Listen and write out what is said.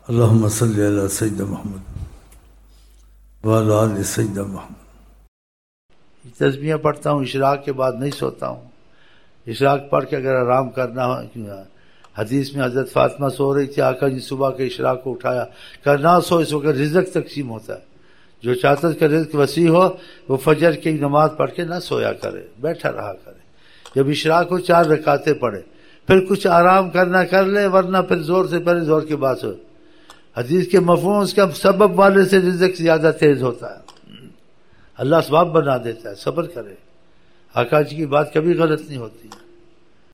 अल्लाहुम्मा सल्ली अला सय्यिदना मुहम्मद व अला आलि सय्यिदना मुहम्मद। तस्बीह पढ़ता हूँ, इशराक के बाद नहीं सोता हूँ। इशराक पढ़ के अगर आराम करना हो, हदीस में हज़रत फातिमा सो रही थी, आका जी सुबह के इशराक को उठाया, कहा ना सो, इस वक्त रिज़्क तकसीम होता है, जो चाहता है कि रिज़्क वसी हो वो फजर की नमाज पढ़ के ना सोया करे, बैठा रहा करे। जब इशराक को 4 रकातें पढ़े, फिर कुछ आराम करना कर ले, वरना फिर जोर से पहले जोर के बाद हो। हदीस के मफ़हूम उसका सबब वाले से रिज़्क ज़्यादा तेज होता है, अल्लाह सबब बना देता है, सब्र करे। आका जी की बात कभी गलत नहीं होती।